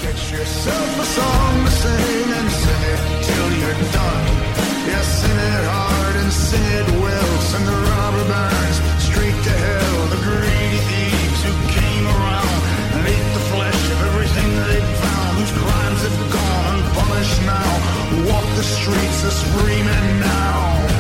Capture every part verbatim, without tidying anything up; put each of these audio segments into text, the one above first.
Get yourself a song to sing and sing it till you're done. Yeah, sing it hard and sing it well. Send the robber barons straight to hell. The greedy thieves who came around and ate the flesh of everything they found. Whose crimes have gone unpunished now. Who walk the streets a screaming now.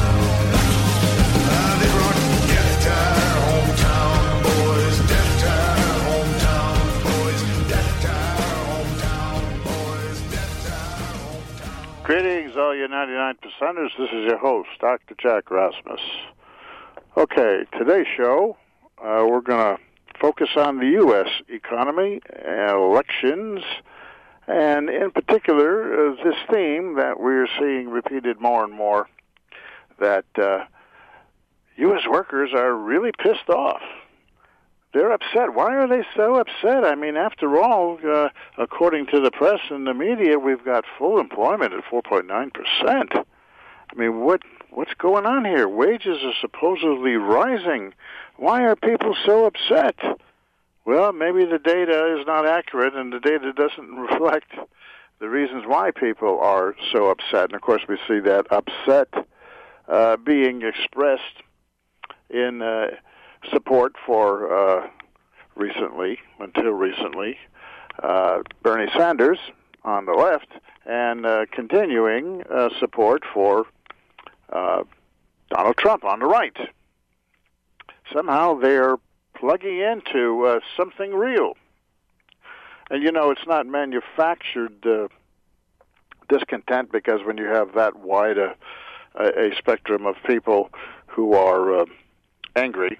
Uh, they brought death to our hometown, boys. Death to our hometown, boys. Death to our hometown, boys. Death to our hometown. Greetings, all you ninety-nine percenters. This is your host, Doctor Jack Rasmus. Okay, today's show, uh, we're going to focus on the U S economy, elections, and in particular, uh, this theme that we're seeing repeated more and more, that uh, U S workers are really pissed off. They're upset. Why are they so upset? I mean, after all, uh, according to the press and the media, we've got full employment at four point nine percent. I mean, what what's going on here? Wages are supposedly rising. Why are people so upset? Well, maybe the data is not accurate, and the data doesn't reflect the reasons why people are so upset. And, of course, we see that upset uh, being expressed in uh, support for, uh, recently, until recently, uh, Bernie Sanders on the left, and uh, continuing uh, support for uh, Donald Trump on the right. Somehow they're plugging into uh, something real. And, you know, it's not manufactured uh, discontent, because when you have that wide a, a spectrum of people who are uh, angry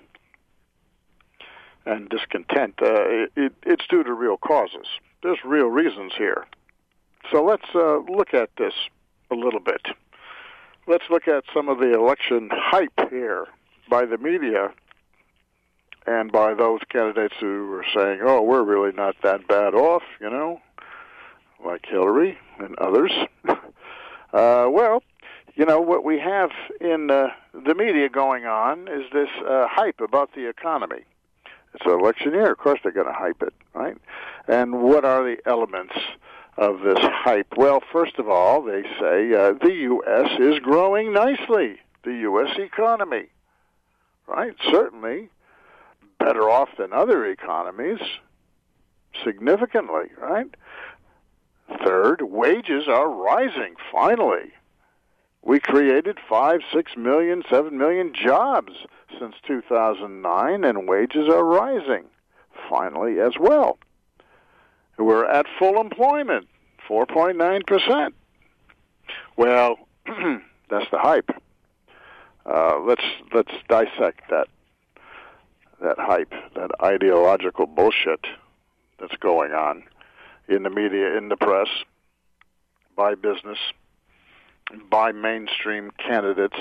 and discontent, uh, it, it's due to real causes. There's real reasons here. So let's uh, look at this a little bit. Let's look at some of the election hype here by the media and by those candidates who are saying, oh, we're really not that bad off, you know, like Hillary and others. uh, well, you know, what we have in uh, the media going on is this uh, hype about the economy. It's an election year. Of course they're going to hype it, right? And what are the elements of this hype? Well, first of all, they say uh, the U S is growing nicely, the U S economy, right? Certainly better off than other economies, significantly, right? Third, wages are rising, finally. We created five, six million, seven million jobs since two thousand nine, and wages are rising, finally, as well. We're at full employment, four point nine percent. Well, that's the hype. Uh, let's let's dissect that that hype, that ideological bullshit that's going on in the media, in the press, by business, by mainstream candidates.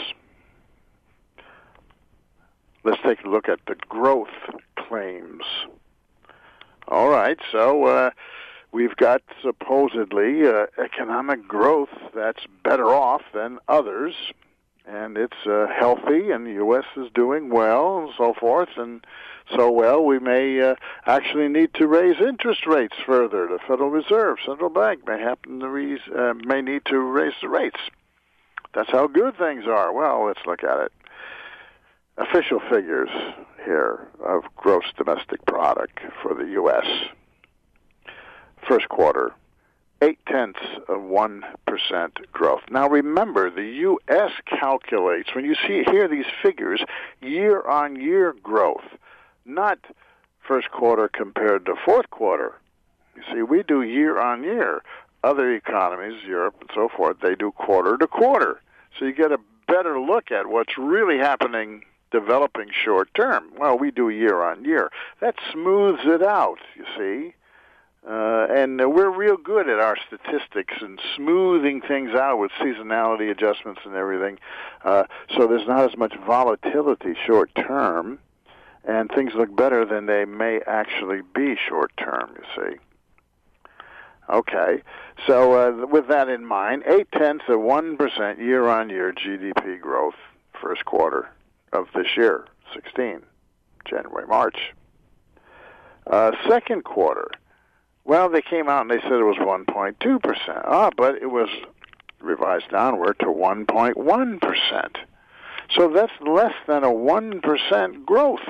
Let's take a look at the growth claims. All right, so uh, we've got supposedly uh, economic growth that's better off than others, and it's uh, healthy, and the U S is doing well, and so forth, and so well we may uh, actually need to raise interest rates further. The Federal Reserve, Central Bank, may happen to raise, uh, may need to raise the rates. That's how good things are. Well, let's look at it. Official figures here of gross domestic product for the U S First quarter, eight-tenths of one percent growth. Now remember, the U S calculates, when you see hear these figures, year-on-year growth, not first quarter compared to fourth quarter. You see, we do year-on-year. Other economies, Europe and so forth, they do quarter-to-quarter. So you get a better look at what's really happening developing short term. Well, we do year on year. That smooths it out, you see. Uh, and uh, we're real good at our statistics and smoothing things out with seasonality adjustments and everything. Uh, so there's not as much volatility short term, and things look better than they may actually be short term, you see. Okay, so uh, with that in mind, eight-tenths of one percent year-on-year G D P growth first quarter of this year, sixteen, January, March. Uh, second quarter, Well, they came out and they said it was one point two percent. Ah, but it was revised downward to one point one percent. So that's less than a one percent growth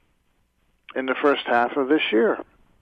in the first half of this year.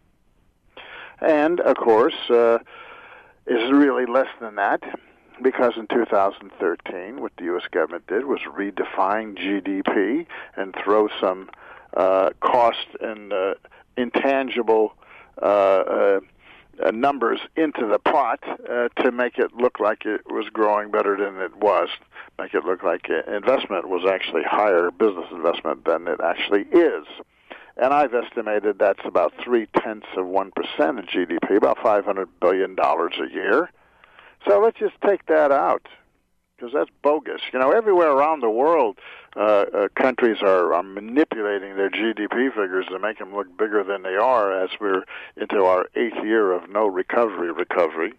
And, of course, uh, is really less than that because in two thousand thirteen, what the U S government did was redefine G D P and throw some uh, cost and uh, intangible uh, uh, uh, numbers into the pot uh, to make it look like it was growing better than it was, make it look like investment was actually higher business investment than it actually is. And I've estimated that's about three-tenths of one percent of G D P, about five hundred billion dollars a year. So let's just take that out, because that's bogus. You know, everywhere around the world, uh, uh, countries are, are manipulating their G D P figures to make them look bigger than they are as we're into our eighth year of no recovery recovery.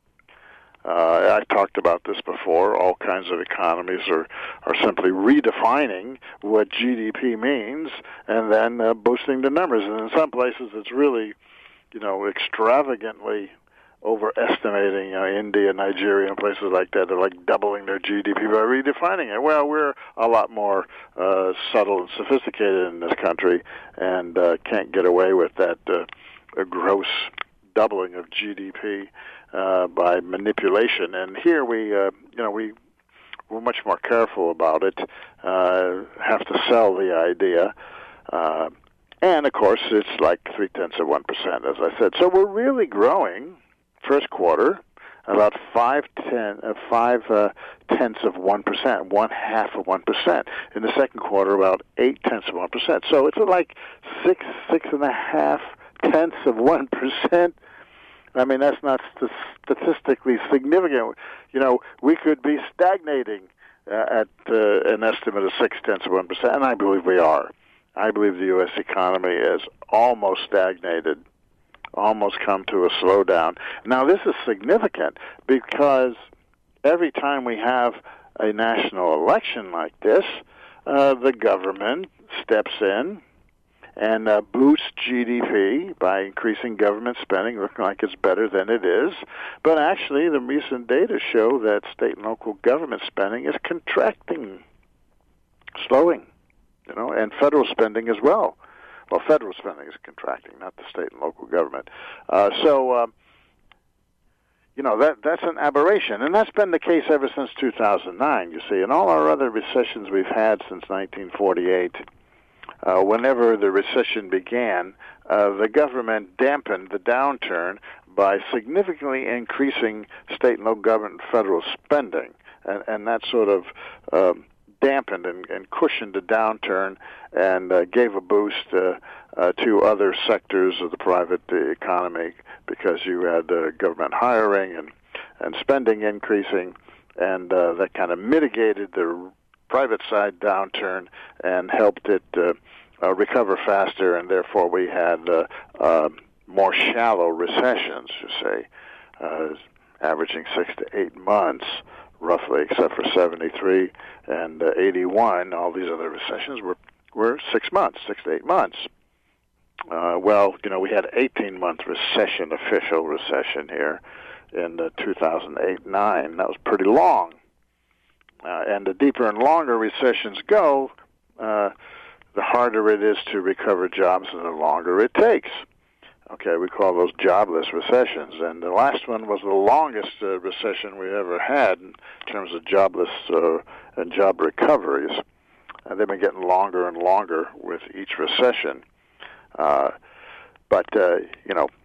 Uh, I talked about this before. All kinds of economies are, are simply redefining what G D P means and then uh, boosting the numbers. And in some places it's really, you know, extravagantly overestimating. You know, India, Nigeria, and places like that. They're like doubling their G D P by redefining it. Well, we're a lot more uh, subtle and sophisticated in this country and uh, can't get away with that uh, a gross doubling of G D P uh, by manipulation. And here we, uh, you know, we we're much more careful about it. Uh, have to sell the idea. Uh, and of course, it's like three tenths of one percent, as I said. So we're really growing. First quarter, about five ten, uh, five uh, tenths of one percent, one half of one percent. In the second quarter, about eight tenths of one percent. So it's like six, six and a half tenths of one percent. I mean, that's not st- statistically significant. You know, we could be stagnating uh, at uh, an estimate of six tenths of one percent, and I believe we are. I believe the U S economy is almost stagnated. Almost come to a slowdown. Now, this is significant because every time we have a national election like this, uh, the government steps in and uh, boosts G D P by increasing government spending, looking like it's better than it is. But actually, the recent data show that state and local government spending is contracting, slowing, you know, and federal spending as well. Well, federal spending is contracting, not the state and local government. Uh, so, um, you know, that that's an aberration. And that's been the case ever since two thousand nine, you see. In all our other recessions we've had since nineteen forty-eight, uh, whenever the recession began, uh, the government dampened the downturn by significantly increasing state and local government and federal spending. And, and that sort of um, dampened and, and cushioned the downturn and uh, gave a boost uh, uh, to other sectors of the private uh, economy because you had uh, government hiring and, and spending increasing, and uh, that kind of mitigated the private side downturn and helped it uh, uh, recover faster, and therefore we had uh, uh, more shallow recessions, you say, uh, averaging six to eight months. Roughly, except for seventy-three and uh, eighty-one, all these other recessions were, were six months, six to eight months. Uh, well, you know, we had an eighteen-month recession, official recession here in uh, two thousand eight nine. That was pretty long. Uh, and the deeper and longer recessions go, uh, the harder it is to recover jobs and the longer it takes. Okay, we call those jobless recessions, and the last one was the longest uh, recession we ever had in terms of jobless uh, and job recoveries. And they've been getting longer and longer with each recession. Uh, but, uh, you know,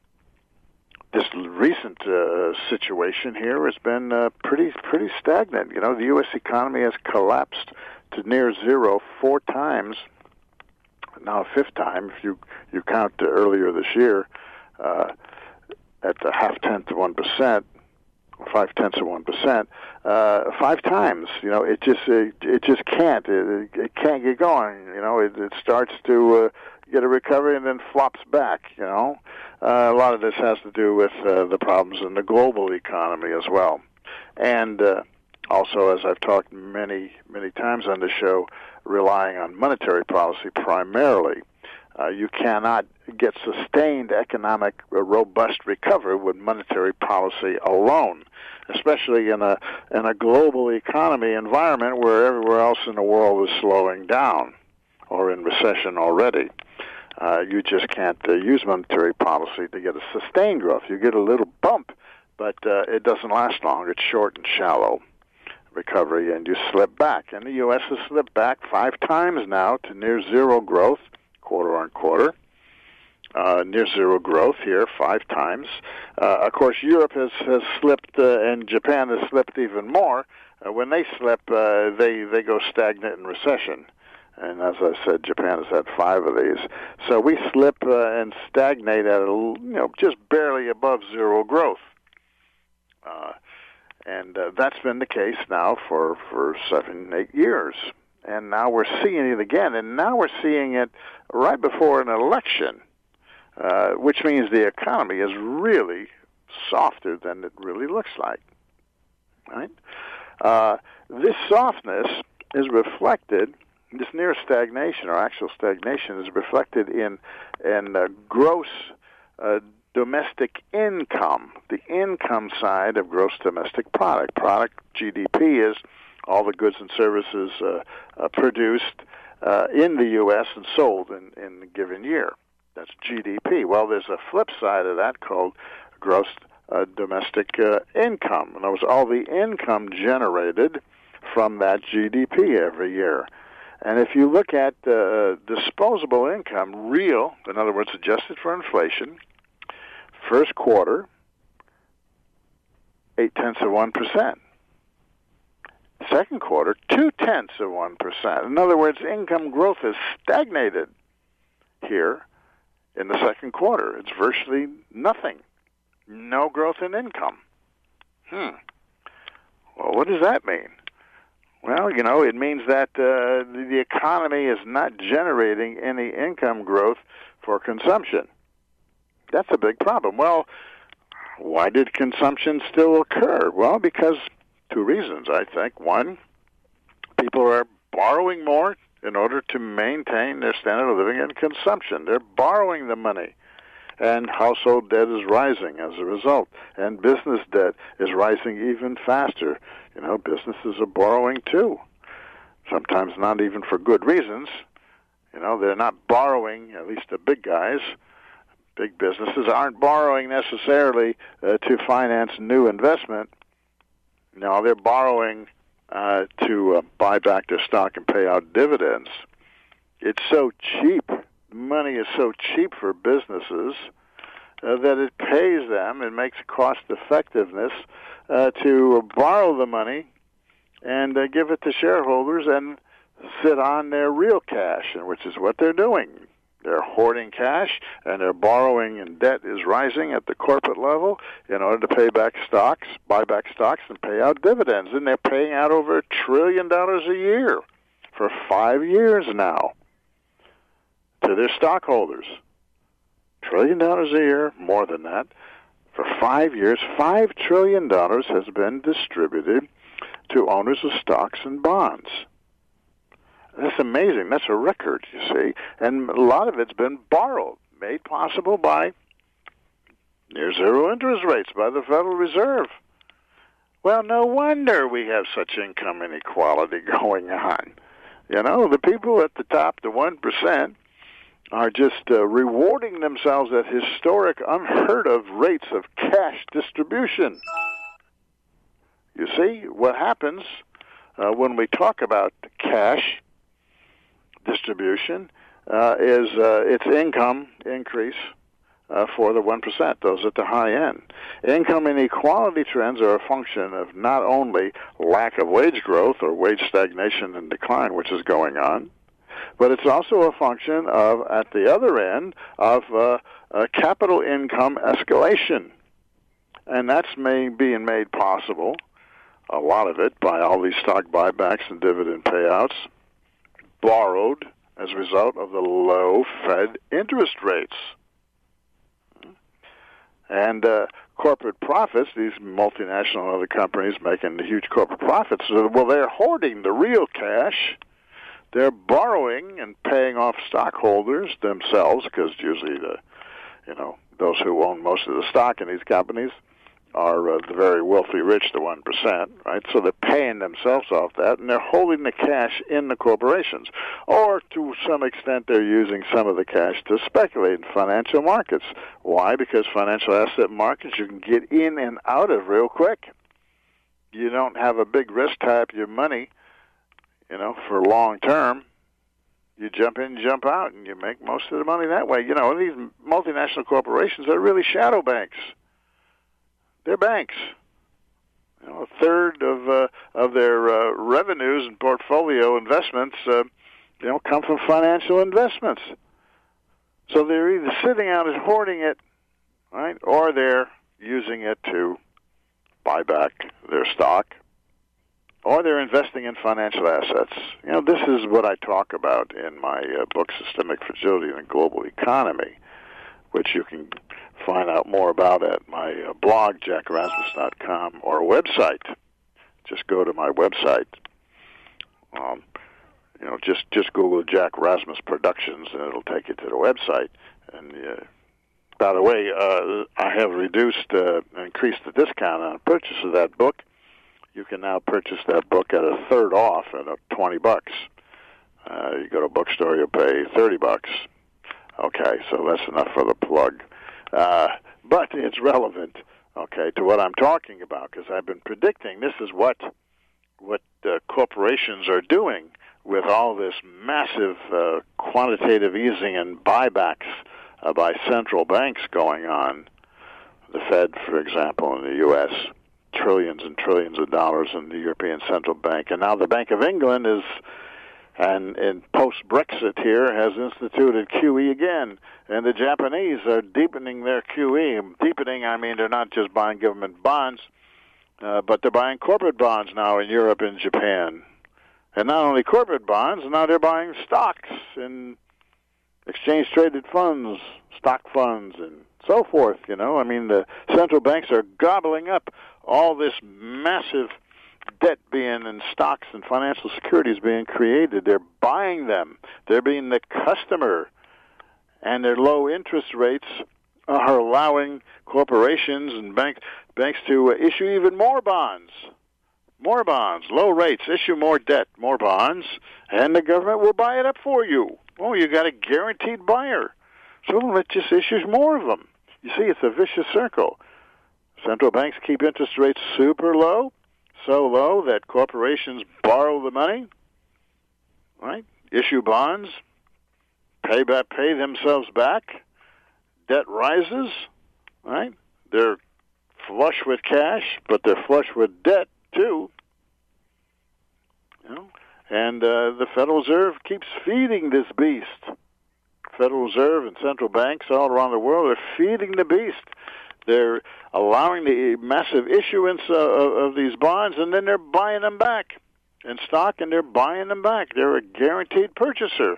this recent uh, situation here has been uh, pretty pretty stagnant. You know, the U S economy has collapsed to near zero four times. Now a fifth time, if you, you count uh, earlier this year, uh, at the half-tenth of one percent, or five-tenths of one percent, uh, five times. You know, it just it, it just can't. It, it can't get going. You know, it, it starts to uh, get a recovery and then flops back, you know. Uh, a lot of this has to do with uh, the problems in the global economy as well. And uh, also, as I've talked many, many times on the show, relying on monetary policy primarily. Uh, you cannot get sustained economic uh, robust recovery with monetary policy alone, especially in a in a global economy environment where everywhere else in the world is slowing down or in recession already. Uh, you just can't uh, use monetary policy to get a sustained growth. You get a little bump, but uh, it doesn't last long. It's short and shallow recovery, and you slip back. And the U S has slipped back five times now to near zero growth, quarter on quarter. Uh, near zero growth here five times. Uh, of course, Europe has, has slipped, uh, and Japan has slipped even more. Uh, when they slip, uh, they, they go stagnant in recession. And as I said, Japan has had five of these. So we slip uh, and stagnate at a, you know, just barely above zero growth. Uh, and uh, that's been the case now for, for seven, eight years. And now we're seeing it again. And now we're seeing it right before an election, uh, which means the economy is really softer than it really looks like. Right? Uh, this softness is reflected. This near stagnation or actual stagnation is reflected in in uh, gross uh, domestic income, the income side of gross domestic product. Product, G D P, is all the goods and services uh, uh, produced uh, in the U S and sold in, in a given year. That's G D P. Well, there's a flip side of that called gross uh, domestic uh, income. In other words, all the income generated from that G D P every year. And if you look at uh, disposable income, real, in other words, adjusted for inflation, first quarter, eight-tenths of one percent. Second quarter, two-tenths of one percent. In other words, income growth has stagnated here in the second quarter. It's virtually nothing. No growth in income. Hmm. Well, what does that mean? Well, you know, it means that uh, the economy is not generating any income growth for consumption. That's a big problem. Well, why did consumption still occur? Well, because two reasons, I think. One, people are borrowing more in order to maintain their standard of living and consumption. They're borrowing the money. And household debt is rising as a result. And business debt is rising even faster. You know, businesses are borrowing too. Sometimes not even for good reasons. You know, they're not borrowing, at least the big guys. Big businesses aren't borrowing necessarily uh, to finance new investment. No, they're borrowing uh, to uh, buy back their stock and pay out dividends. It's so cheap. Money is so cheap for businesses uh, that it pays them and makes cost effectiveness uh, to borrow the money and uh, give it to shareholders and sit on their real cash, which is what they're doing. They're hoarding cash, and they're borrowing, and debt is rising at the corporate level in order to pay back stocks, buy back stocks, and pay out dividends. And they're paying out over a trillion dollars a year for five years now to their stockholders. Trillion dollars a year, more than that. For five years, five trillion dollars has been distributed to owners of stocks and bonds. That's amazing. That's a record, you see. And a lot of it's been borrowed, made possible by near zero interest rates by the Federal Reserve. Well, no wonder we have such income inequality going on. You know, the people at the top, the one percent, are just uh, rewarding themselves at historic, unheard-of rates of cash distribution. You see, what happens uh, when we talk about cash distribution uh, is uh, its income increase uh, for the one percent, those at the high end. Income inequality trends are a function of not only lack of wage growth or wage stagnation and decline, which is going on, but it's also a function of, at the other end, of uh, uh, capital income escalation. And that's may, being made possible, a lot of it, by all these stock buybacks and dividend payouts, borrowed as a result of the low Fed interest rates. And uh, corporate profits, these multinational and other companies making the huge corporate profits, well, they're hoarding the real cash they're borrowing and paying off stockholders themselves, because usually the, you know, those who own most of the stock in these companies are uh, the very wealthy rich, the one percent, right? So they're paying themselves off that, and they're holding the cash in the corporations. Or to some extent, they're using some of the cash to speculate in financial markets. Why? Because financial asset markets you can get in and out of real quick. You don't have a big risk tie up your money, you know, for long term. You jump in, jump out, and you make most of the money that way. You know, these multinational corporations are really shadow banks. They're banks. You know, a third of uh, of their uh, revenues and portfolio investments, uh, you know, come from financial investments. So they're either sitting out and hoarding it, right, or they're using it to buy back their stock, or they're investing in financial assets. You know, this is what I talk about in my uh, book, Systemic Fragility in the Global Economy, which you can find out more about at my uh, blog, jack rasmus dot com, or website. Just go to my website. Um, you know, just, just Google Jack Rasmus Productions, and it'll take you to the website. And uh, by the way, uh, I have reduced, uh, increased the discount on purchase of that book. You can now purchase that book at a third off at uh, twenty bucks. Uh, you go to a bookstore, you'll pay thirty bucks. Okay, so that's enough for the plug. Uh, but it's relevant, okay, to what I'm talking about, because I've been predicting this is what what uh, corporations are doing with all this massive uh, quantitative easing and buybacks uh, by central banks going on. The Fed, for example, in the U S, trillions and trillions of dollars in the European Central Bank. And now the Bank of England is, and in post-Brexit here, has instituted Q E again. And the Japanese are deepening their Q E. Deepening, I mean, they're not just buying government bonds, uh, but they're buying corporate bonds now in Europe and Japan. And not only corporate bonds, now they're buying stocks and exchange-traded funds, stock funds, and so forth, you know. I mean, the central banks are gobbling up all this massive debt being in stocks and financial securities being created. They're buying them. They're being the customer. And their low interest rates are allowing corporations and bank, banks to issue even more bonds. More bonds, low rates, issue more debt, more bonds, and the government will buy it up for you. Oh, you got a guaranteed buyer. So it just issues more of them. You see, it's a vicious circle. Central banks keep interest rates super low, so low that corporations borrow the money, right? Issue bonds, pay back, pay themselves back. Debt rises, right? They're flush with cash, but they're flush with debt too. You know, and uh, the Federal Reserve keeps feeding this beast. Federal Reserve and central banks all around the world are feeding the beast. They're allowing the massive issuance uh, of these bonds, and then they're buying them back in stock, and they're buying them back. They're a guaranteed purchaser.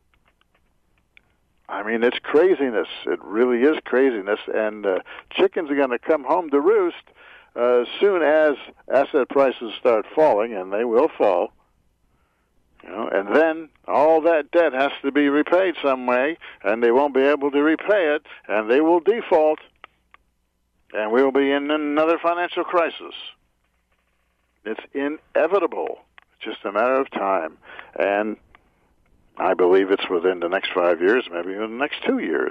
I mean, it's craziness. It really is craziness, and uh, chickens are going to come home to roost uh, as soon as asset prices start falling, and they will fall. You know, and then all that debt has to be repaid some way, and they won't be able to repay it, and they will default, and we'll be in another financial crisis. It's inevitable. It's just a matter of time. And I believe it's within the next five years, maybe even the next two years.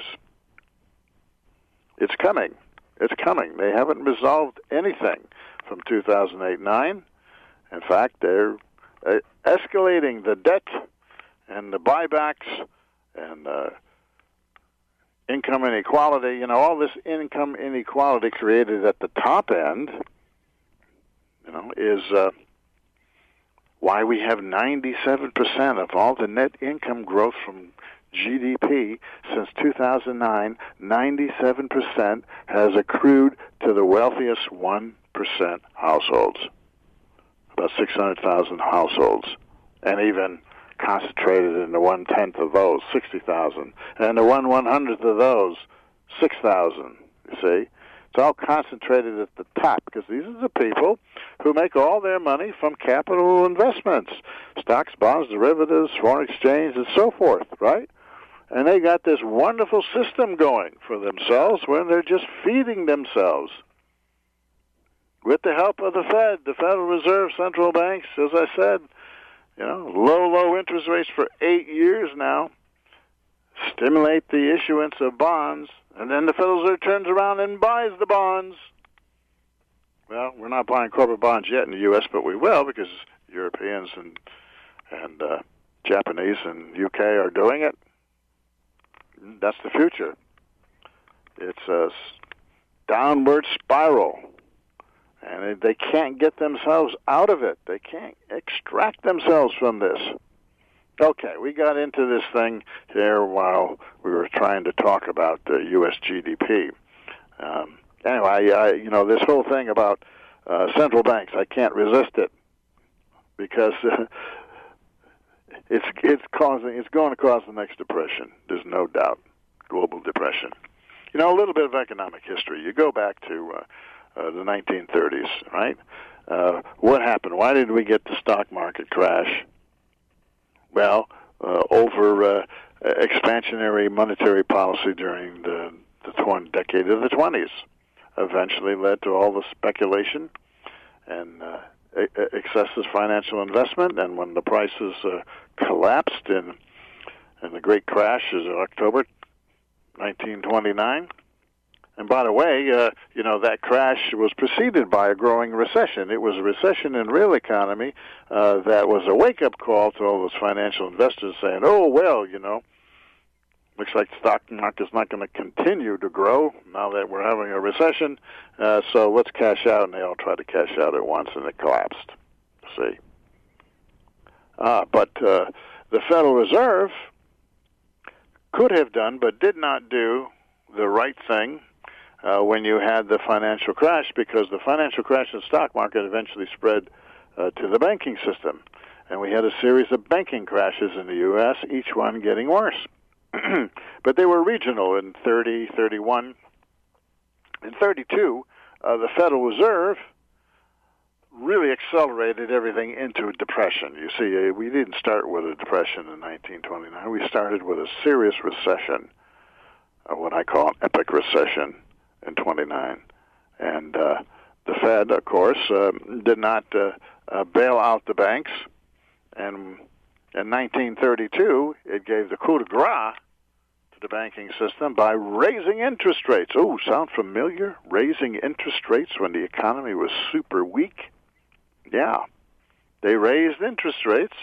It's coming. It's coming. They haven't resolved anything from two thousand eight nine. In fact, they're uh, escalating the debt and the buybacks and uh, income inequality. You know, all this income inequality created at the top end, you know, is uh, why we have ninety-seven percent of all the net income growth from G D P since two thousand nine. ninety-seven percent has accrued to the wealthiest one percent households, about six hundred thousand households, and even concentrated in the one-tenth of those, sixty thousand, and the one one-hundredth of those, six thousand, you see. It's all concentrated at the top, because these are the people who make all their money from capital investments, stocks, bonds, derivatives, foreign exchange, and so forth, right? And they got this wonderful system going for themselves when they're just feeding themselves. With the help of the Fed, the Federal Reserve, central banks, as I said, you know, low, low interest rates for eight years now, stimulate the issuance of bonds, and then the Federal Reserve turns around and buys the bonds. Well, we're not buying corporate bonds yet in the U S, but we will because Europeans and and uh, Japanese and U K are doing it. That's the future. It's a downward spiral, and they can't get themselves out of it. They can't extract themselves from this. Okay, we got into this thing here while we were trying to talk about the U S G D P. Um, anyway, I, you know, this whole thing about uh, central banks, I can't resist it because uh, it's it's causing it's going to cause the next depression. There's no doubt, global depression. You know, a little bit of economic history. You go back to uh, uh, the nineteen thirties, right? Uh, what happened? Why did we get the stock market crash? Well, uh, over uh, expansionary monetary policy during the, the tw- decade of the twenties eventually led to all the speculation and uh, e- excessive financial investment. And when the prices uh, collapsed in, in the great crash is October nineteen twenty-nine. And by the way, uh, you know, that crash was preceded by a growing recession. It was a recession in real economy uh, that was a wake-up call to all those financial investors saying, oh, well, you know, looks like the stock market's not going to continue to grow now that we're having a recession, uh, so let's cash out. And they all tried to cash out at once, and it collapsed. See? Uh, but uh, the Federal Reserve could have done but did not do the right thing Uh, when you had the financial crash, because the financial crash in the stock market eventually spread uh, to the banking system. And we had a series of banking crashes in the U S, each one getting worse. But they were regional in thirty, thirty-one. In thirty-two, uh, the Federal Reserve really accelerated everything into a depression. You see, uh, we didn't start with a depression in nineteen twenty-nine. We started with a serious recession, uh, what I call an epic recession, in twenty-nine. And uh, the Fed, of course, uh, did not uh, uh, bail out the banks. And in nineteen thirty-two, it gave the coup de grace to the banking system by raising interest rates. Oh, sound familiar? Raising interest rates when the economy was super weak? Yeah. They raised interest rates.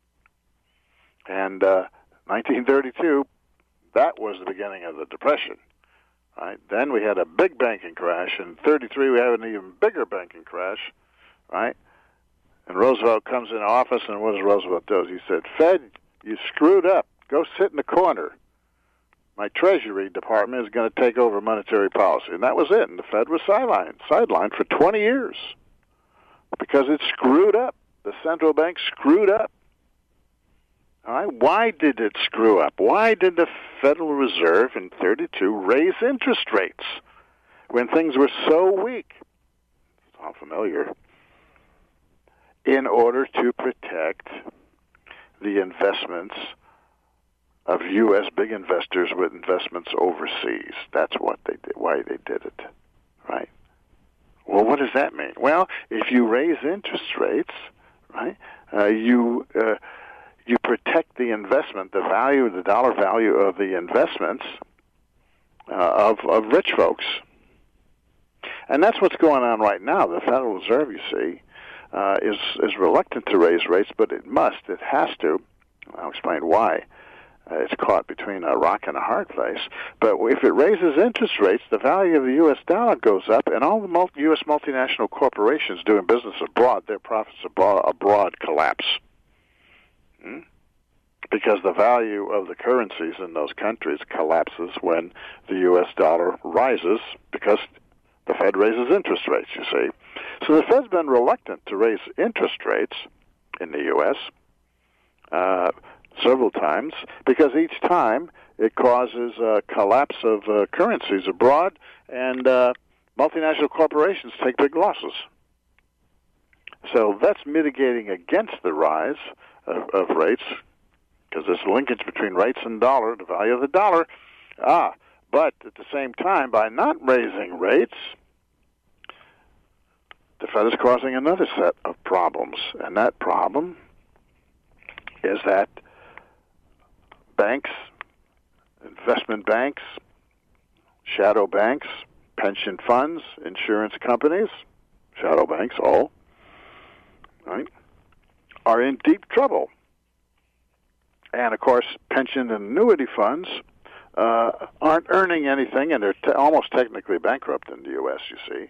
And uh, nineteen thirty-two, that was the beginning of the Depression. Right. Then we had a big banking crash. In thirty-three, we had an even bigger banking crash, right? And Roosevelt comes into office, and what does Roosevelt do? He said, Fed, you screwed up. Go sit in the corner. My Treasury Department is going to take over monetary policy. And that was it. And the Fed was sidelined, sidelined for twenty years because it screwed up. The central bank screwed up. All right. Why did it screw up? Why did the Federal Reserve in thirty-two raise interest rates when things were so weak? It's all familiar. In order to protect the investments of U S big investors with investments overseas. That's what they did, why they did it, right? Well, what does that mean? Well, if you raise interest rates, right, uh, you... Uh, You protect the investment, the value, the dollar value of the investments uh, of, of rich folks. And that's what's going on right now. The Federal Reserve, you see, uh, is, is reluctant to raise rates, but it must, it has to. I'll explain why. Uh, it's caught between a rock and a hard place. But if it raises interest rates, the value of the U S dollar goes up, and all the multi- U S multinational corporations doing business abroad, their profits abroad, abroad collapse. Because the value of the currencies in those countries collapses when the U S dollar rises because the Fed raises interest rates, you see. So the Fed's been reluctant to raise interest rates in the U S uh, several times because each time it causes a collapse of uh, currencies abroad and uh, multinational corporations take big losses. So that's mitigating against the rise of, of rates, because there's a linkage between rates and dollar, the value of the dollar. Ah, but at the same time, by not raising rates, the Fed is causing another set of problems, and that problem is that banks, investment banks, shadow banks, pension funds, insurance companies, shadow banks, all, right, are in deep trouble. And, of course, pension and annuity funds uh, aren't earning anything, and they're te- almost technically bankrupt in the U S, you see.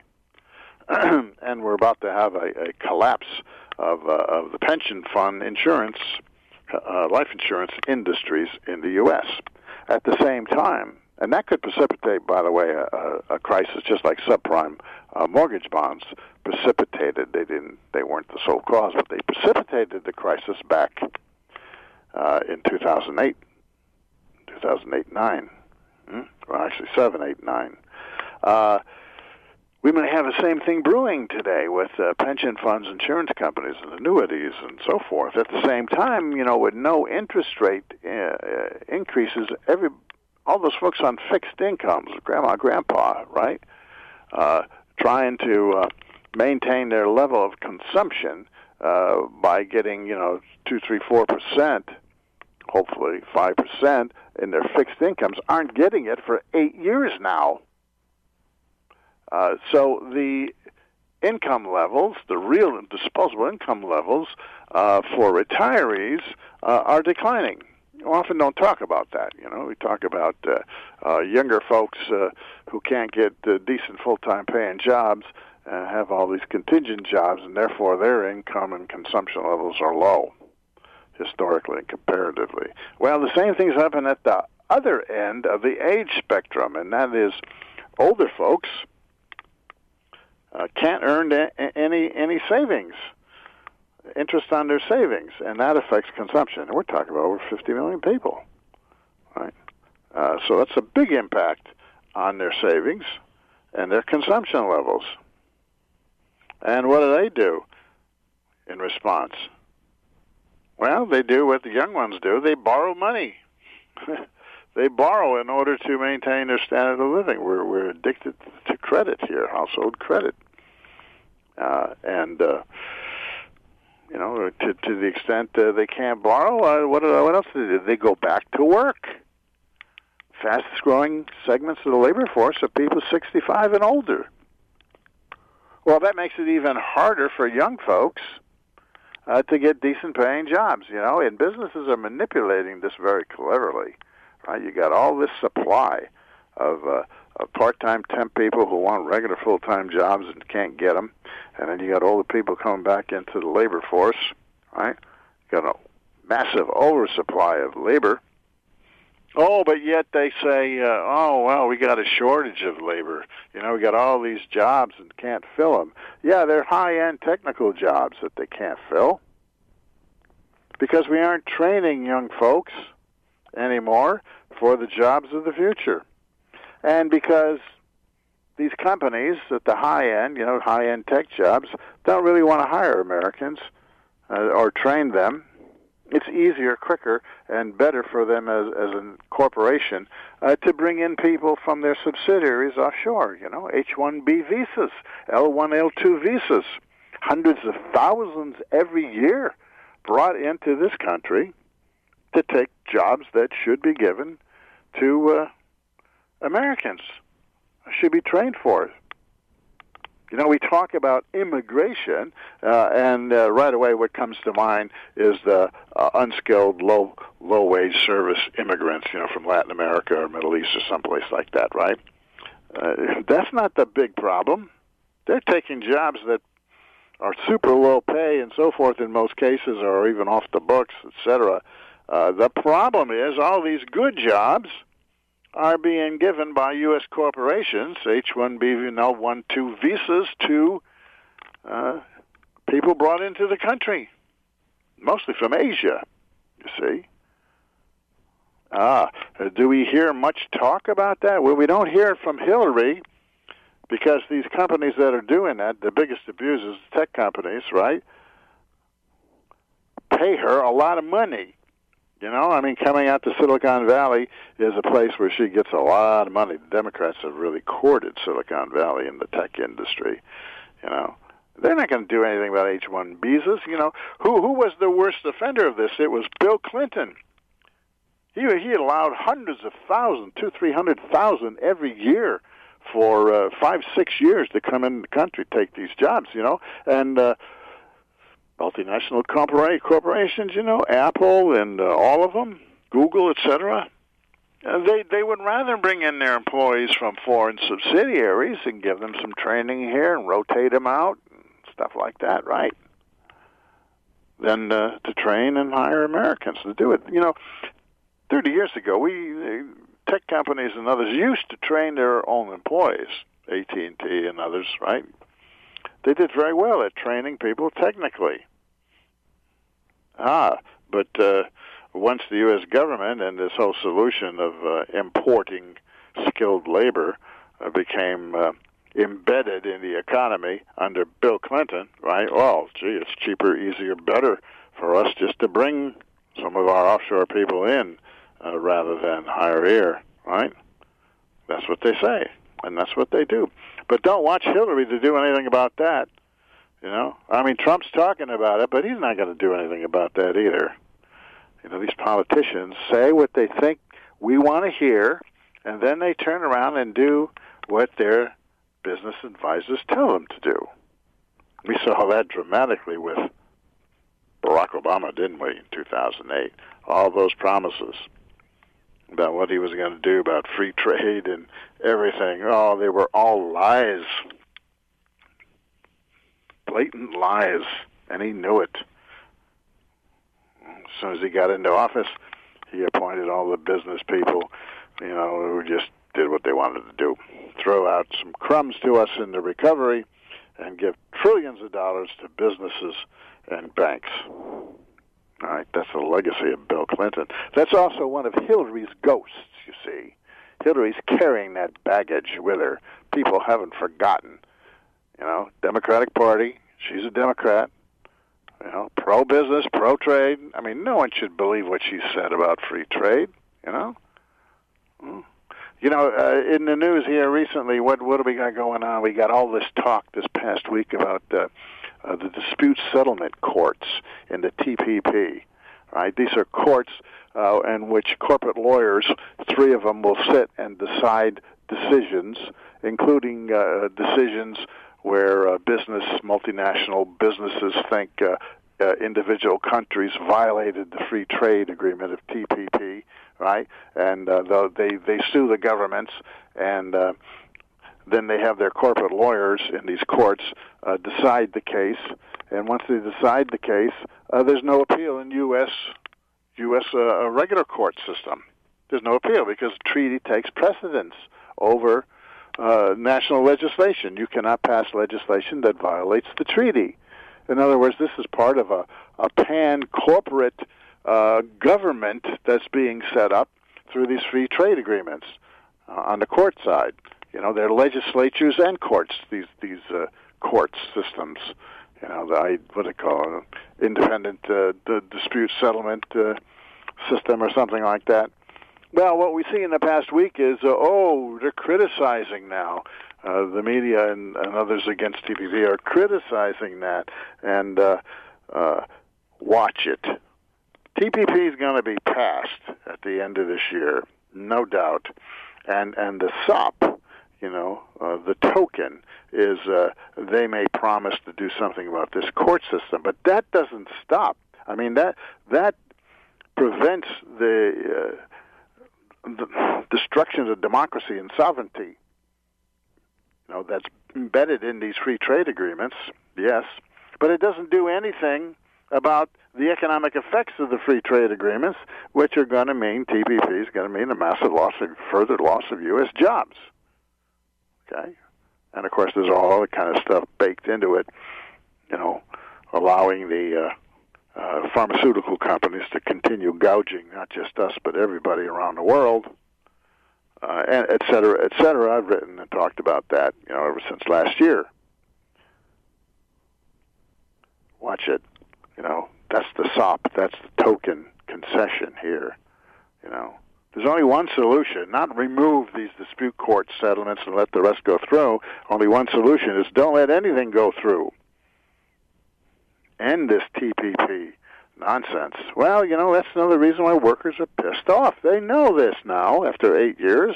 And we're about to have a, a collapse of, uh, of the pension fund insurance, uh, life insurance industries in the U S at the same time. And that could precipitate, by the way, a, a crisis just like subprime uh, mortgage bonds precipitated. They didn't. They weren't the sole cause, but they precipitated the crisis back uh, in two thousand eight, two thousand eight, nine, hmm? well, actually seven, eight, nine. Uh, we may have the same thing brewing today with uh, pension funds, insurance companies, and annuities, and so forth. At the same time, you know, with no interest rate uh, uh, increases, every all those folks on fixed incomes, grandma, grandpa, right, uh, trying to uh, maintain their level of consumption uh, by getting, you know, two, three, four percent, hopefully five percent in their fixed incomes, aren't getting it for eight years now. Uh, so the income levels, the real disposable income levels uh, for retirees uh, are declining. We often don't talk about that. You know, we talk about uh, uh, younger folks uh, who can't get uh, decent full-time paying jobs and have all these contingent jobs, and therefore their income and consumption levels are low, historically and comparatively. Well, the same things happen at the other end of the age spectrum, and that is older folks uh, can't earn a- any any savings, interest on their savings, and that affects consumption. And we're talking about over fifty million people, right? Uh, so that's a big impact on their savings and their consumption levels. And what do they do in response? Well, they do what the young ones do. They borrow money. They borrow in order to maintain their standard of living. We're we're addicted to credit here, household credit, uh, and uh, you know, to to the extent uh, they can't borrow, uh, what uh, what else do they do? They go back to work. Fastest growing segments of the labor force are people sixty-five and older. Well, that makes it even harder for young folks uh, to get decent paying jobs, you know, and businesses are manipulating this very cleverly. Right, you got all this supply of, uh, of part-time temp people who want regular full-time jobs and can't get them, and then you got older people coming back into the labor force. Right, you got a massive oversupply of labor. Oh, but yet they say, uh, oh well, we got a shortage of labor. You know, we got all these jobs and can't fill them. Yeah, they're high-end technical jobs that they can't fill because we aren't training young folks anymore for the jobs of the future. And because these companies at the high end, you know, high-end tech jobs, don't really want to hire Americans uh, or train them. It's easier, quicker, and better for them as, as a corporation uh, to bring in people from their subsidiaries offshore, you know, H one B visas, L one, L two visas, hundreds of thousands every year brought into this country to take jobs that should be given to uh, Americans, should be trained for it. You know, we talk about immigration, uh, and uh, right away what comes to mind is the uh, unskilled, low, low-wage service immigrants, you know, from Latin America or Middle East or someplace like that, right? Uh, that's not the big problem. They're taking jobs that are super low pay and so forth in most cases, or even off the books, et cetera. Uh, the problem is all these good jobs are being given by U S corporations, H one B, L one, two visas to uh, people brought into the country, mostly from Asia, you see. Ah, do we hear much talk about that? Well, we don't hear it from Hillary, because these companies that are doing that, the biggest abusers, tech companies, right, pay her a lot of money. You know, I mean, coming out to Silicon Valley is a place where she gets a lot of money. The Democrats have really courted Silicon Valley in the tech industry. You know, they're not going to do anything about H one visas. You know, who who was the worst offender of this? It was Bill Clinton. He he allowed hundreds of thousands, two, three hundred thousand every year for uh, five, six years to come in the country, take these jobs. You know, and uh, multinational corporations, you know, Apple and uh, all of them, Google, et cetera. Uh, they they would rather bring in their employees from foreign subsidiaries and give them some training here and rotate them out and stuff like that, right? Than uh, to train and hire Americans to do it. You know, thirty years ago, we uh, tech companies and others used to train their own employees, A T and T and others, right? They did very well at training people technically. Ah, but uh, once the U S government and this whole solution of uh, importing skilled labor uh, became uh, embedded in the economy under Bill Clinton, right? Well, gee, it's cheaper, easier, better for us just to bring some of our offshore people in uh, rather than hire here, right? That's what they say, and that's what they do. But don't watch Hillary to do anything about that. You know, I mean, Trump's talking about it, but he's not going to do anything about that either. You know, these politicians say what they think we want to hear, and then they turn around and do what their business advisors tell them to do. We saw that dramatically with Barack Obama, didn't we, in two thousand eight? All those promises about what he was going to do about free trade and everything. Oh, they were all lies. Blatant lies, and he knew it. As soon as he got into office, he appointed all the business people, you know, who just did what they wanted to do. Throw out some crumbs to us in the recovery and give trillions of dollars to businesses and banks. All right, that's the legacy of Bill Clinton. That's also one of Hillary's ghosts, you see. Hillary's carrying that baggage with her. People haven't forgotten. You know, Democratic Party, she's a Democrat, you know, pro-business, pro-trade. I mean, no one should believe what she said about free trade, you know. You know, uh, in the news here recently, what what do we got going on? We got all this talk this past week about uh, uh, the dispute settlement courts in the T P P, right? These are courts uh, in which corporate lawyers, three of them, will sit and decide decisions, including uh, decisions where uh, business, multinational businesses think uh, uh, individual countries violated the free trade agreement of T P P, right? And uh, they they sue the governments, and uh, then they have their corporate lawyers in these courts uh, decide the case. And once they decide the case, uh, there's no appeal in U S U S uh, regular court system. There's no appeal because the treaty takes precedence over Uh, national legislation. You cannot pass legislation that violates the treaty. In other words, this is part of a, a pan-corporate uh, government that's being set up through these free trade agreements uh, on the court side. You know, they're legislatures and courts, these these uh, court systems. You know, the, what do they call it, independent uh, the dispute settlement uh, system or something like that. Well, what we see in the past week is, uh, oh, they're criticizing now. Uh, the media and, and others against T P P are criticizing that. And uh, uh, watch it. T P P is going to be passed at the end of this year, no doubt. And and the S O P, you know, uh, the token, is uh, they may promise to do something about this court system. But that doesn't stop. I mean, that that prevents the... Uh, the destruction of democracy and sovereignty, you know, that's embedded in these free trade agreements, yes, but it doesn't do anything about the economic effects of the free trade agreements, which are going to mean T P P is going to mean a massive loss of, further loss of U S jobs. Okay? And, of course, there's all other kind of stuff baked into it, you know, allowing the... Uh, Uh, pharmaceutical companies to continue gouging not just us but everybody around the world uh, and et cetera, et cetera. I've written and talked about that, you know, ever since last year. Watch it. You know, that's the S O P. That's the token concession here. You know, there's only one solution, not remove these dispute court settlements and let the rest go through. Only one solution is don't let anything go through. End this T P P nonsense. Well, you know, that's another reason why workers are pissed off. They know this now after eight years.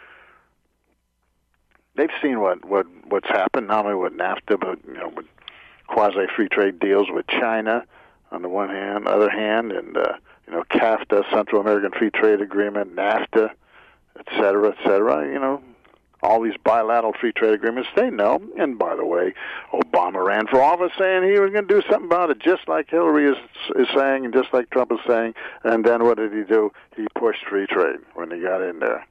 They've seen what, what what's happened, not only with NAFTA, but, you know, with quasi-free trade deals with China on the one hand, other hand, and, uh, you know, CAFTA, Central American Free Trade Agreement, NAFTA, et cetera, et cetera, you know, all these bilateral free trade agreements, they know. And by the way, Obama ran for office saying he was going to do something about it, just like Hillary is, is saying and just like Trump is saying. And then what did he do? He pushed free trade when he got in there.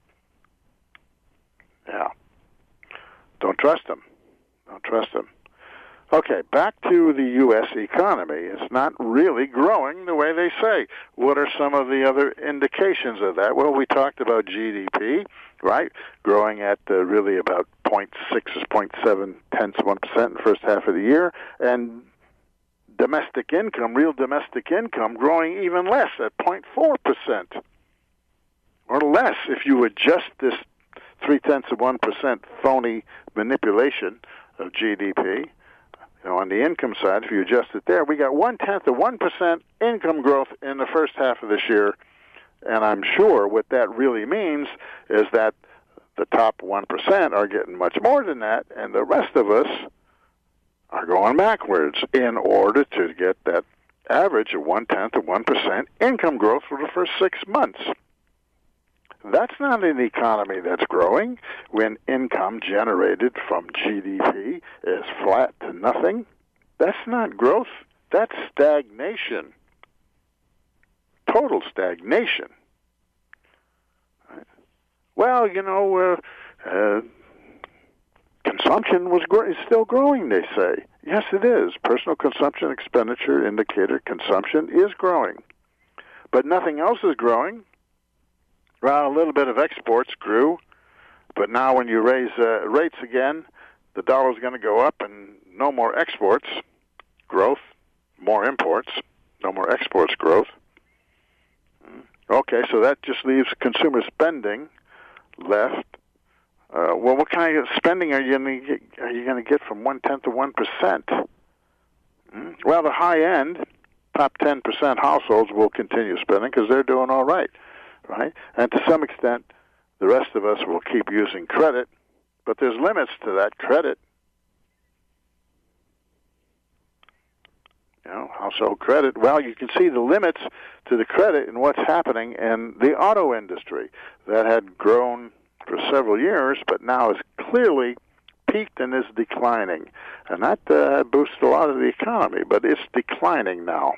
Yeah. Don't trust him. Don't trust him. Okay, back to the U S economy. It's not really growing the way they say. What are some of the other indications of that? Well, we talked about G D P, right? Growing at uh, really about zero point six, zero point seven tenths of one percent in the first half of the year, and domestic income, real domestic income, growing even less at zero point four percent or less if you adjust this three tenths of one percent phony manipulation of G D P. You know, on the income side, if you adjust it there, we got one-tenth of one percent income growth in the first half of this year. And I'm sure what that really means is that the top one percent are getting much more than that, and the rest of us are going backwards in order to get that average of one-tenth of one percent income growth for the first six months. That's not an economy that's growing when income generated from G D P is flat to nothing. That's not growth. That's stagnation. Total stagnation. Well, you know, uh, uh, consumption was gr- is still growing, they say. Yes, it is. Personal consumption expenditure indicator consumption is growing. But nothing else is growing. Well, a little bit of exports grew, but now when you raise uh, rates again, the dollar's going to go up and no more exports growth, more imports, no more exports growth. Okay, so that just leaves consumer spending left. Uh, well, what kind of spending are you going to get, are you going to get from one-tenth of one percent? Mm? Well, the high-end, top ten percent households will continue spending because they're doing all right. Right? And to some extent, the rest of us will keep using credit, but there's limits to that credit. You know, household credit. Well, you can see the limits to the credit in what's happening in the auto industry that had grown for several years, but now is clearly peaked and is declining. And that uh, boosts a lot of the economy, but it's declining now.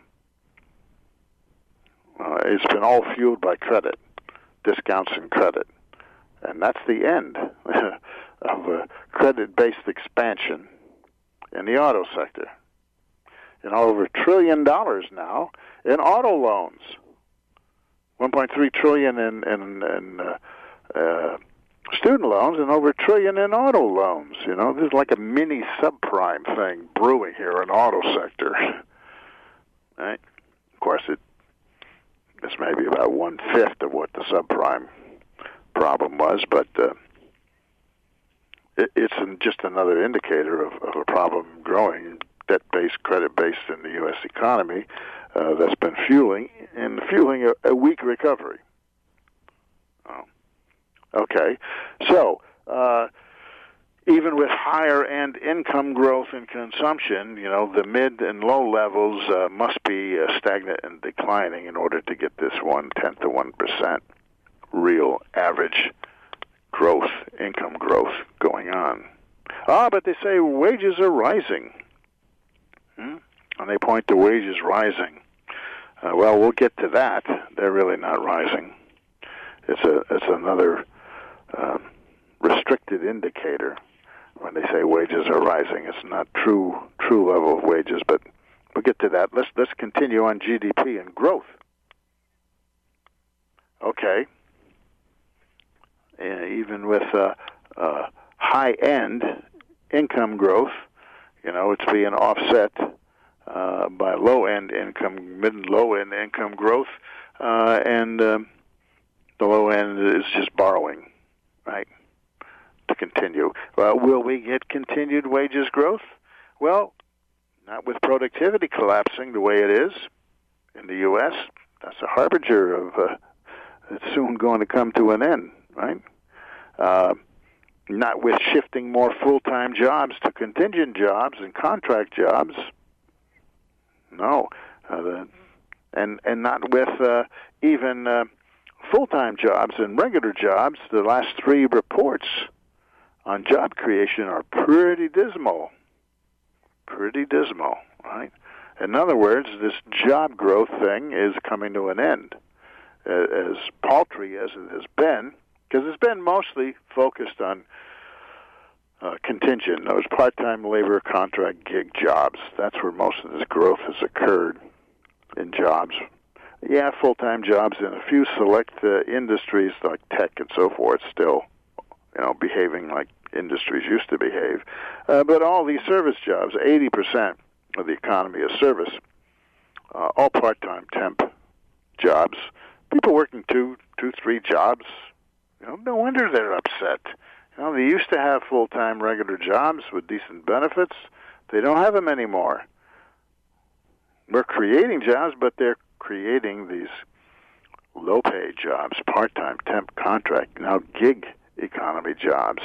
Uh, it's been all fueled by credit, discounts and credit. And that's the end of a credit-based expansion in the auto sector. You know, over a trillion dollars now in auto loans. one point three trillion dollars in, in, in uh, uh, student loans and over a trillion in auto loans. You know, this is like a mini subprime thing brewing here in the auto sector. Right? Of course, it This may be about one-fifth of what the subprime problem was, but uh, it, it's an, just another indicator of, of a problem growing, debt-based, credit-based in the U S economy uh, that's been fueling and fueling a, a weak recovery. Oh. Okay, so uh, even with higher-end income growth and consumption, you know, the mid and low levels uh, must be uh, stagnant and declining in order to get this one-tenth of one percent real average growth, income growth going on. Ah, but they say wages are rising. Hmm? And they point to wages rising. Uh, well, we'll get to that. They're really not rising. It's a it's another uh, restricted indicator. When they say wages are rising, it's not true true level of wages, but we'll get to that. Let's let's continue on G D P and growth. Okay. uh, even with uh, uh, high-end income growth. You know, it's being offset uh, by low-end income, mid and low-end income growth, uh, and um, the low end is just borrowing, right, to continue. Well, will we get continued wages growth? Well, not with productivity collapsing the way it is in the U S That's a harbinger of uh, it's soon going to come to an end, right? Uh, not with shifting more full-time jobs to contingent jobs and contract jobs. No. Uh, the, and, and not with uh, even uh, full-time jobs and regular jobs. The last three reports on job creation are pretty dismal. Pretty dismal, right? In other words, this job growth thing is coming to an end. As paltry as it has been, because it's been mostly focused on uh, contingent, those part-time labor, contract, gig jobs. That's where most of this growth has occurred in jobs. Yeah, full-time jobs in a few select uh, industries like tech and so forth still, you know, behaving like industries used to behave. Uh, but all these service jobs, eighty percent of the economy is service, uh, all part-time temp jobs. People working two, two, three jobs, you know, no wonder they're upset. You know, they used to have full-time regular jobs with decent benefits. They don't have them anymore. We're creating jobs, but they're creating these low-paid jobs, part-time, temp, contract, now gig economy jobs.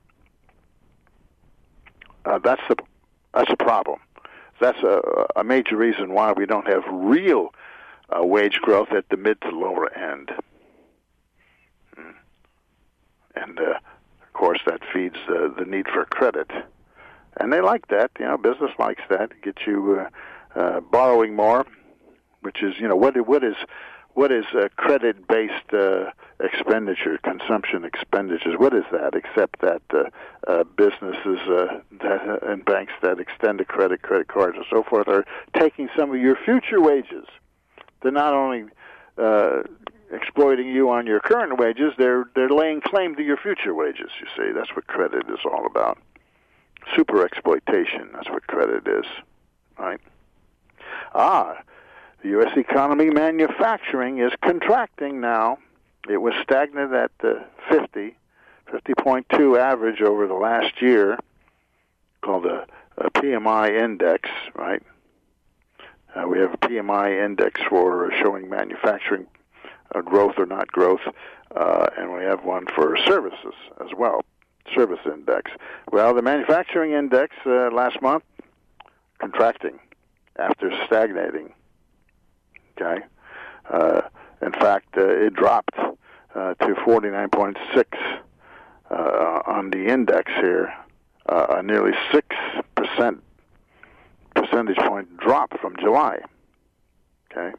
Uh, that's the that's a problem. That's a, a major reason why we don't have real uh, wage growth at the mid to lower end. Mm. And, uh, of course, that feeds uh, the need for credit. And they like that. You know, business likes that. It gets you uh, uh, borrowing more, which is, you know, what what is what is uh, credit-based uh, expenditure, consumption expenditures? What is that? Except that uh, uh, businesses uh, that, uh, and banks that extend a credit, credit cards, and so forth are taking some of your future wages. They're not only uh, exploiting you on your current wages; they're they're laying claim to your future wages. You see, that's what credit is all about. Super exploitation. That's what credit is, right? Ah. The U S economy, manufacturing is contracting now. It was stagnant at the fifty, fifty point two average over the last year, called a, a P M I index, right? Uh, we have a P M I index for showing manufacturing uh, growth or not growth, uh, and we have one for services as well, service index. Well, the manufacturing index uh, last month, contracting after stagnating. Okay. Uh, in fact, uh, it dropped uh, to forty-nine point six uh, on the index here, uh, a nearly six percent percentage point drop from July. Okay.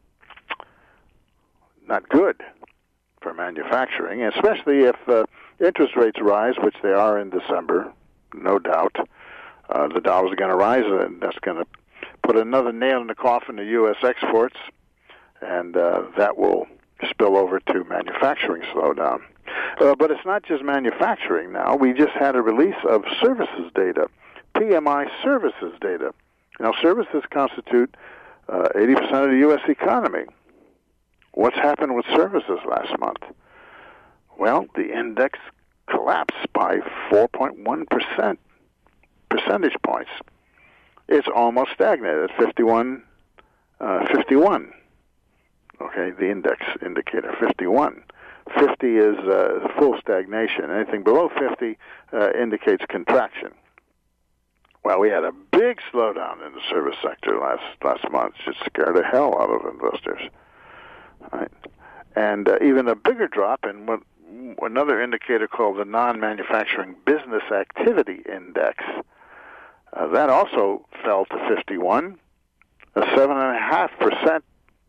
Not good for manufacturing, especially if uh, interest rates rise, which they are in December, no doubt. Uh, the dollar's going to rise, and that's going to put another nail in the coffin of U S exports, and uh, that will spill over to manufacturing slowdown. Uh, but it's not just manufacturing now. We just had a release of services data, P M I services data. Now, services constitute uh, eighty percent of the U S economy. What's happened with services last month? Well, the index collapsed by four point one percent percentage points. It's almost stagnant at fifty-one, uh, fifty-one. Okay, the index indicator, fifty-one. fifty is uh, full stagnation. Anything below fifty uh, indicates contraction. Well, we had a big slowdown in the service sector last last month. It scared the hell out of investors. Right? And uh, even a bigger drop in what, another indicator called the non-manufacturing business activity index. Uh, that also fell to fifty-one, a seven point five percent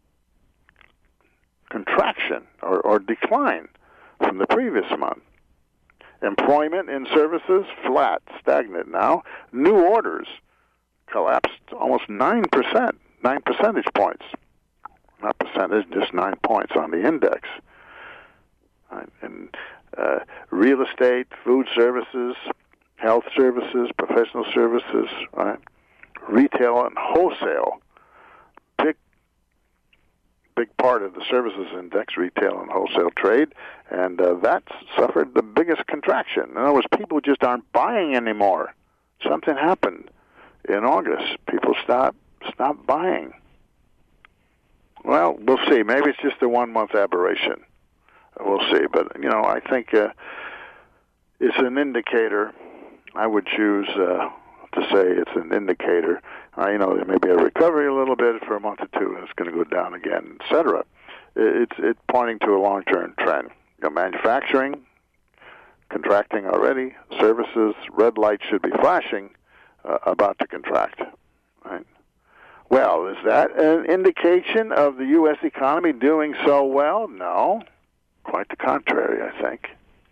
contraction or, or decline from the previous month. Employment in services, flat, stagnant now. New orders collapsed almost nine percent, nine percentage points. Not percentage, just nine points on the index. Right? And uh, real estate, food services, health services, professional services, right? Retail and wholesale. Big, big part of the services index, retail and wholesale trade, and uh, that's suffered the biggest contraction. In other words, people just aren't buying anymore. Something happened in August. People stopped stopped buying. Well, we'll see. Maybe it's just a one-month aberration. We'll see. But, you know, I think uh, it's an indicator. I would choose uh, to say it's an indicator. Uh, you know, there may be a recovery a little bit for a month or two, and it's going to go down again, et cetera. It's, it's pointing to a long-term trend. You know, manufacturing, contracting already. Services, red lights should be flashing, uh, about to contract. Right? Well, is that an indication of the U S economy doing so well? No. Quite the contrary, I think.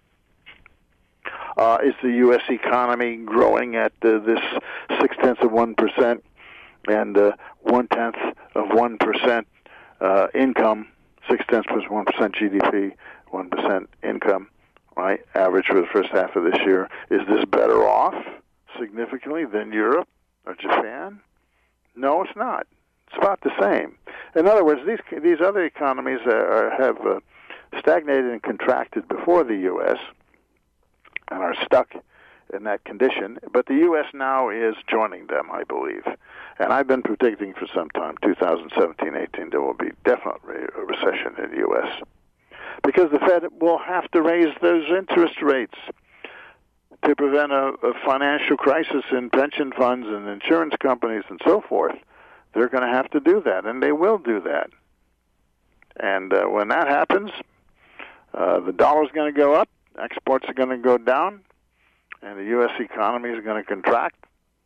Uh, is the U S economy growing at uh, this six-tenths of one percent and uh, one-tenth of one percent uh, income, six-tenths plus one percent G D P, one percent income, right, average for the first half of this year? Is this better off significantly than Europe or Japan? No, it's not. It's about the same. In other words, these these other economies are, have uh, stagnated and contracted before the U S and are stuck in that condition. But the U S now is joining them, I believe. And I've been predicting for some time, two thousand seventeen eighteen, there will be definitely a recession in the U S because the Fed will have to raise those interest rates to prevent a, a financial crisis in pension funds and insurance companies and so forth. They're going to have to do that, and they will do that. And uh, when that happens, uh, the dollar's going to go up, exports are going to go down, and the U S economy is going to contract.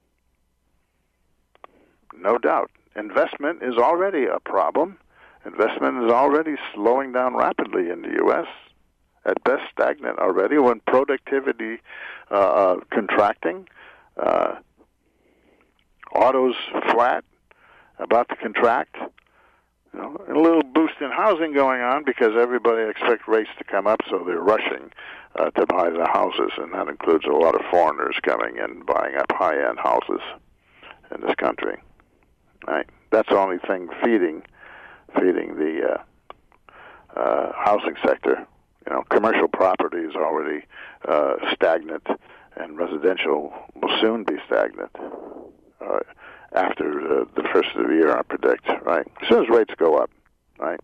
No doubt. Investment is already a problem. Investment is already slowing down rapidly in the U S, at best stagnant already, when productivity uh, contracting, uh, autos flat, about to contract, you know, and a little boost in housing going on because everybody expects rates to come up, so they're rushing uh, to buy the houses, and that includes a lot of foreigners coming in buying up high-end houses in this country. Right? That's the only thing feeding feeding the uh, uh, housing sector. You know, commercial property is already uh, stagnant, and residential will soon be stagnant uh, after uh, the first of the year, I predict, right? As soon as rates go up, right?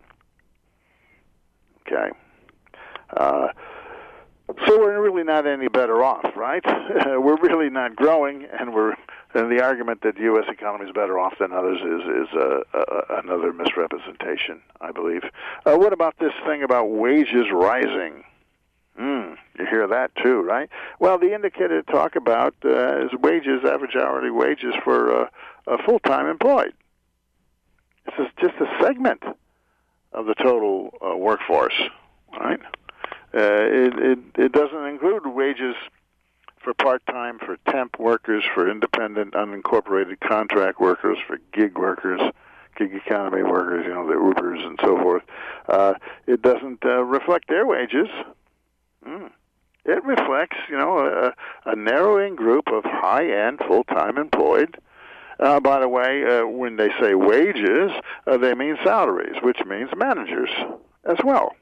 Okay. Uh, so we're really not any better off, right? We're really not growing, and we're and the argument that the U S economy is better off than others is is uh, uh, another misrepresentation, I believe. Uh, what about this thing about wages rising? Mm, you hear that too, right? Well, the indicator to talk about uh, is wages, average hourly wages for uh, a full-time employed. This is just a segment of the total uh, workforce, right? Uh, it, it it doesn't include wages for part-time, for temp workers, for independent, unincorporated contract workers, for gig workers, gig economy workers, you know, the Ubers and so forth. Uh, it doesn't uh, reflect their wages. Mm. It reflects, you know, a, a narrowing group of high-end, full-time employed. Uh, by the way, uh, when they say wages, uh, they mean salaries, which means managers as well.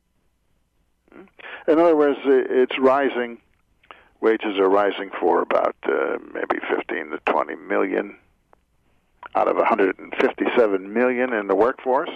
Mm. In other words, it's rising. Wages are rising for about uh, maybe fifteen to twenty million out of one hundred fifty-seven million in the workforce.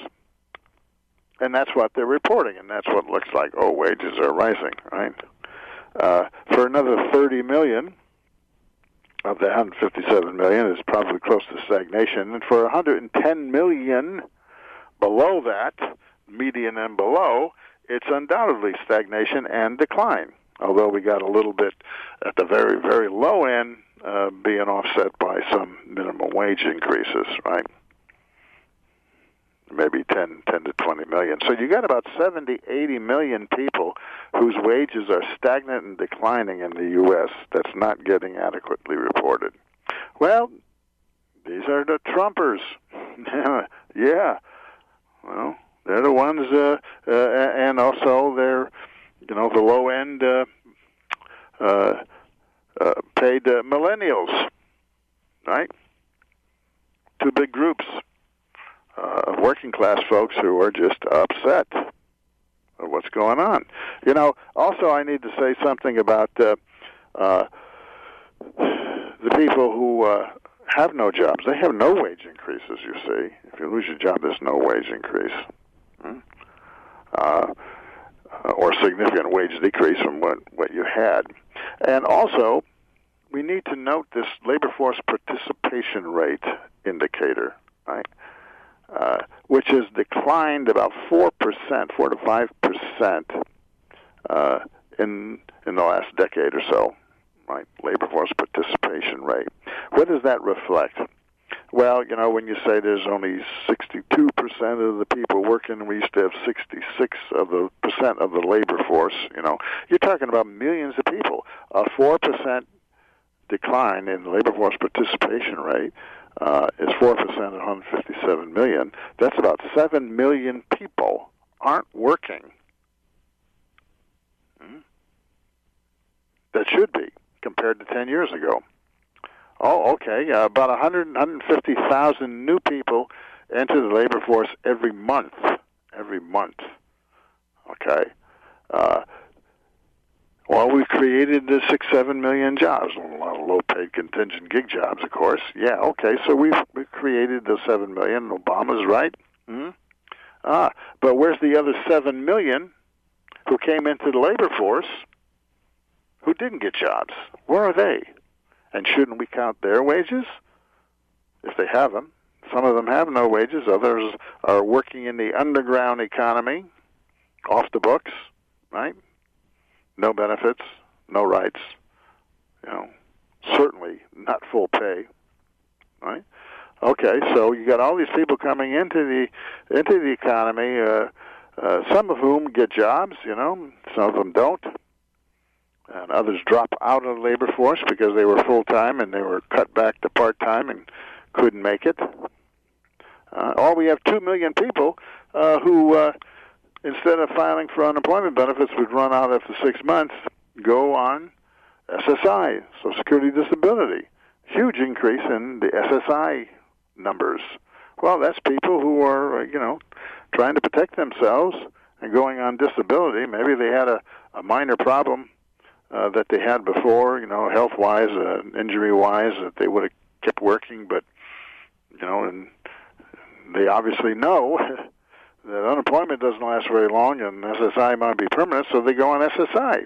And that's what they're reporting, and that's what it looks like. Oh, wages are rising, right? Uh, for another thirty million of the one hundred fifty-seven million is probably close to stagnation. And for one hundred ten million below that, median and below, it's undoubtedly stagnation and decline. Although we got a little bit at the very, very low end uh, being offset by some minimum wage increases, right? Maybe ten, ten to twenty million. So you got about seventy, eighty million people whose wages are stagnant and declining in the U S that's not getting adequately reported. Well, these are the Trumpers. yeah. Well, they're the ones, uh, uh, and also they're you know, the low-end uh, uh, uh, paid uh, millennials, right? Two big groups uh, of working-class folks who are just upset of what's going on. You know, also I need to say something about uh, uh, the people who uh, have no jobs. They have no wage increases, you see. If you lose your job, there's no wage increase. Hmm? Uh, or significant wage decrease from what, what you had. And also, we need to note this labor force participation rate indicator, right? Uh, which has declined about four percent, four to five percent uh, in in the last decade or so, right? Labor force participation rate. What does that reflect? Well, you know, when you say there's only sixty-two percent of the people working, we used to have sixty-six of the percent of the labor force, you know, you're talking about millions of people. A four percent decline in the labor force participation rate uh, is four percent of one hundred fifty-seven million. That's about seven million people aren't working. Hmm? That should be, compared to ten years ago. Oh, okay. Uh, about one hundred, one hundred fifty thousand new people enter the labor force every month. Every month. Okay. Uh, well, we've created the six, seven million jobs. A lot of low-paid contingent gig jobs, of course. Yeah, okay. So we've, we've created the seven million. Obama's right. Hmm? Ah, but where's the other seven million who came into the labor force who didn't get jobs? Where are they? And shouldn't we count their wages if they have them? Some of them have no wages. Others are working in the underground economy, off the books, right? No benefits, no rights, you know, certainly not full pay, right? Okay, so you got all these people coming into the into the economy, uh, uh, some of whom get jobs, you know, some of them don't. And others drop out of the labor force because they were full-time and they were cut back to part-time and couldn't make it. Uh, or we have two million people uh, who, uh, instead of filing for unemployment benefits, would run out after six months, go on S S I, Social Security Disability. Huge increase in the S S I numbers. Well, that's people who are, you know, trying to protect themselves and going on disability. Maybe they had a, a minor problem Uh, that they had before, you know, health-wise, uh, injury-wise, that they would have kept working, but, you know, and they obviously know that unemployment doesn't last very long and S S I might be permanent, so they go on S S I.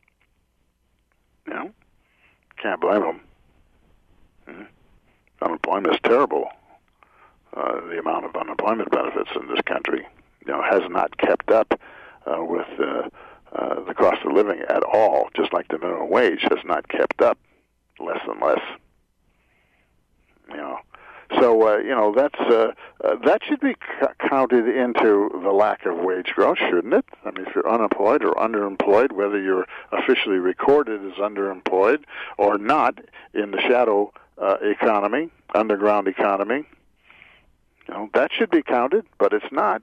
You know, can't blame them. Mm-hmm. Unemployment is terrible. Uh, the amount of unemployment benefits in this country, you know, has not kept up uh, with uh, uh, the cost of living at all, just like the minimum wage has not kept up, less and less. You know, so uh, you know that's uh, uh, that should be c- counted into the lack of wage growth, shouldn't it? I mean, if you're unemployed or underemployed, whether you're officially recorded as underemployed or not in the shadow uh, economy, underground economy, you know, that should be counted, but it's not.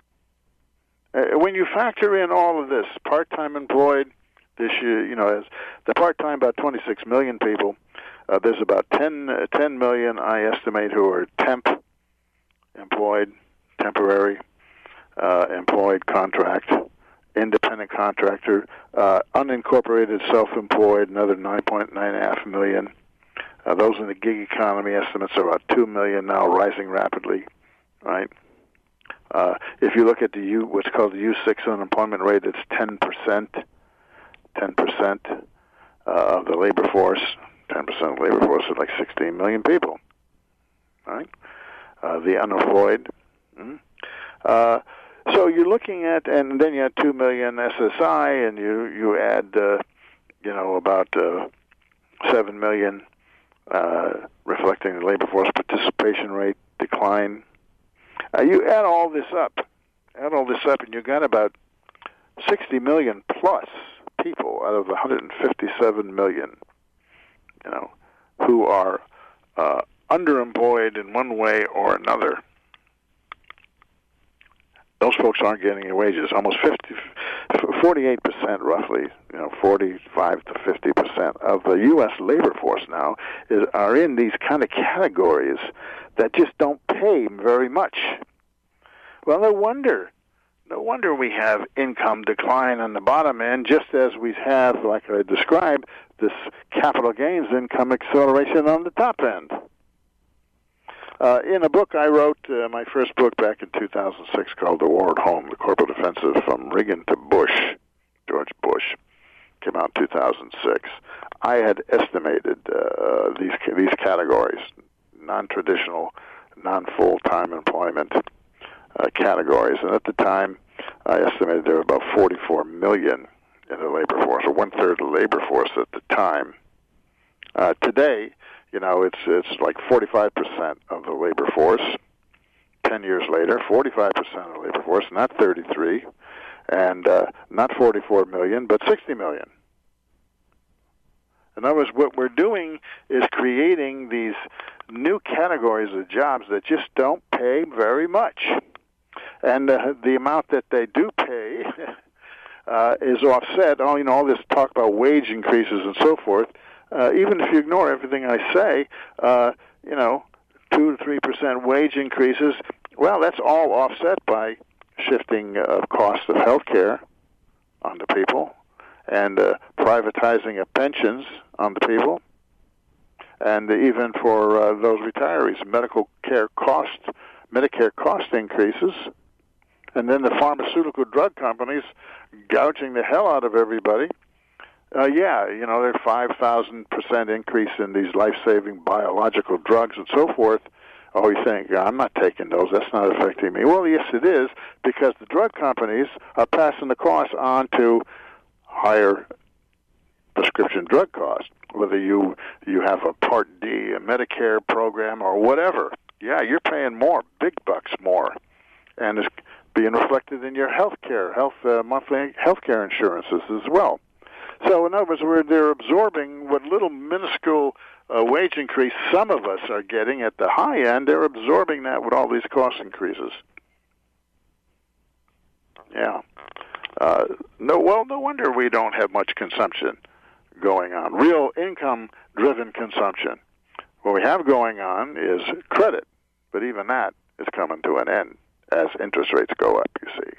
Uh, when you factor in all of this, part-time employed, this year, you know, as the part-time, about twenty-six million people. Uh, there's about ten, uh, ten million, I estimate, who are temp employed, temporary uh, employed contract, independent contractor, uh, unincorporated self-employed, another nine point nine five million. Uh, those in the gig economy estimates are about two million now, rising rapidly, right? Uh, if you look at the U, what's called the U six unemployment rate, it's ten percent, ten percent uh, of the labor force. ten percent of the labor force is like sixteen million people, right? Uh, the unemployed. Mm-hmm. Uh, so you're looking at, and then you had two million S S I, and you, you add, uh, you know, about uh, seven million uh, reflecting the labor force participation rate decline. Uh, you add all this up, add all this up, and you got about sixty million plus people out of the one hundred fifty-seven million, you know, who are uh, underemployed in one way or another. Those folks aren't getting any wages. Almost fifty, forty-eight percent, roughly, you know, forty-five to fifty percent of the U S labor force now is are in these kind of categories that just don't pay very much. Well, no wonder. No wonder we have income decline on the bottom end, just as we have, like I described, this capital gains income acceleration on the top end. Uh, in a book I wrote, uh, my first book back in two thousand six called The War at Home, The Corporate Offensive from Reagan to Bush, George Bush, came out in two thousand six. I had estimated uh, these these categories, non-traditional, non-full-time employment uh, categories. And at the time, I estimated there were about forty-four million in the labor force, or one-third of the labor force at the time. Uh, today, you know, it's it's like forty-five percent of the labor force. Ten years later, forty-five percent of the labor force, not thirty-three, and uh, not forty-four million, but sixty million. In other words, what we're doing is creating these new categories of jobs that just don't pay very much. And uh, the amount that they do pay uh, is offset. Oh, you know, all this talk about wage increases and so forth. Uh, even if you ignore everything I say, uh, you know, two to three percent wage increases. Well, that's all offset by shifting uh, cost of health care onto people, and uh, privatizing of pensions onto people, and even for uh, those retirees, medical care cost, Medicare cost increases, and then the pharmaceutical drug companies gouging the hell out of everybody. Uh, yeah, you know, there's five thousand percent increase in these life-saving biological drugs and so forth. Oh, you think, I'm not taking those, that's not affecting me. Well, yes, it is, because the drug companies are passing the cost on to higher prescription drug costs, whether you, you have a Part D, a Medicare program, or whatever. Yeah, you're paying more, big bucks more, and it's being reflected in your health care, health, uh, monthly health care insurances as well. So, in other words, we're, they're absorbing what little minuscule uh, wage increase some of us are getting at the high end. They're absorbing that with all these cost increases. Yeah. Uh, no, well, no wonder we don't have much consumption going on, real income-driven consumption. What we have going on is credit, but even that is coming to an end as interest rates go up, you see.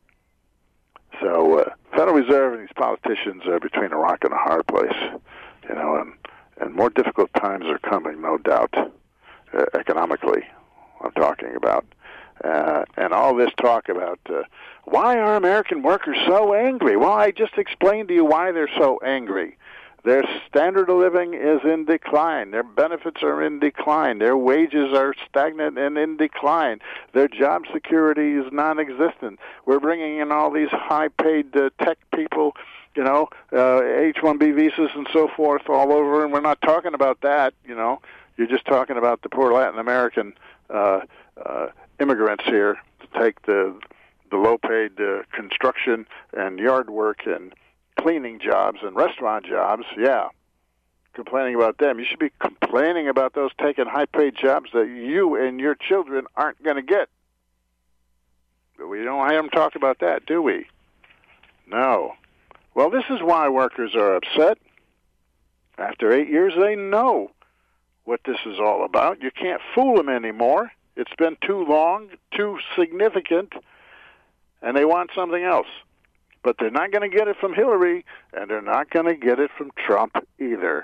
So, uh, Federal Reserve and these politicians are between a rock and a hard place, you know, and, and more difficult times are coming, no doubt, uh, economically, I'm talking about. Uh, and all this talk about uh, why are American workers so angry? Well, I just explained to you why they're so angry. Their standard of living is in decline. Their benefits are in decline. Their wages are stagnant and in decline. Their job security is non-existent. We're bringing in all these high-paid uh, tech people, you know, uh, H one B visas and so forth all over, and we're not talking about that, you know. You're just talking about the poor Latin American uh, uh, immigrants here to take the, the low-paid uh, construction and yard work and cleaning jobs and restaurant jobs, yeah, complaining about them. You should be complaining about those taking high-paid jobs that you and your children aren't going to get. But we don't have them talk about that, do we? No. Well, this is why workers are upset. After eight years, they know what this is all about. You can't fool them anymore. It's been too long, too significant, and they want something else. But they're not going to get it from Hillary, and they're not going to get it from Trump either.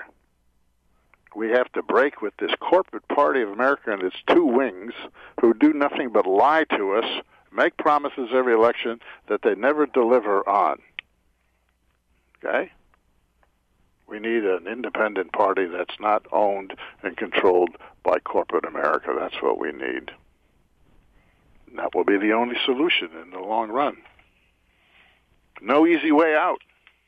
We have to break with this corporate party of America and its two wings who do nothing but lie to us, make promises every election that they never deliver on. Okay? We need an independent party that's not owned and controlled by corporate America. That's what we need. And that will be the only solution in the long run. No easy way out.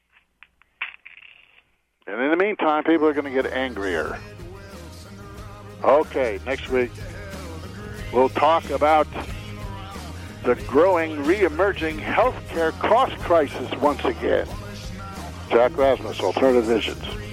And in the meantime, people are going to get angrier. Okay, next week we'll talk about the growing, re-emerging healthcare cost crisis once again. Jack Rasmus, Alternative Visions.